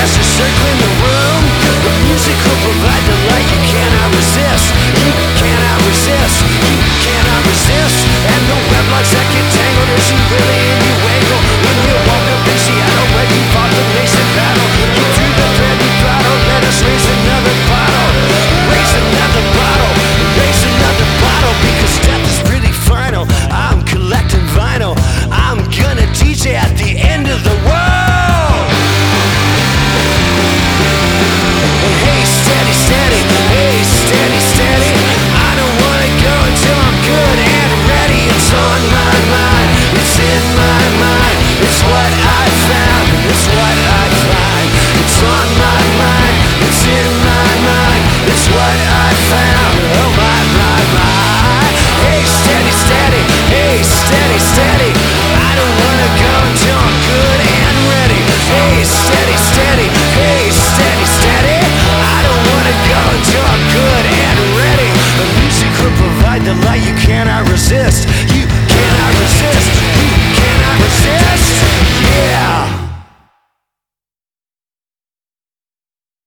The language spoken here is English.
circling the room. The music will provide the light you cannot resist. You cannot resist. You cannot resist. And the web locks that get tangled isn't really in you angle. When you woke up in Seattle where you fought the nascent battle, you drew the thread and throttle. Let us raise another bottle. Raise another bottle. Raise another bottle. Because death is pretty final. I'm collecting vinyl. I'm gonna DJ at the end of the world. Hey, steady, steady. Hey, steady, steady. I don't wanna go until I'm good and ready. It's on my mind. It's in my mind. It's what I found. It's what I find. It's on my mind. It's in my mind. It's what I found.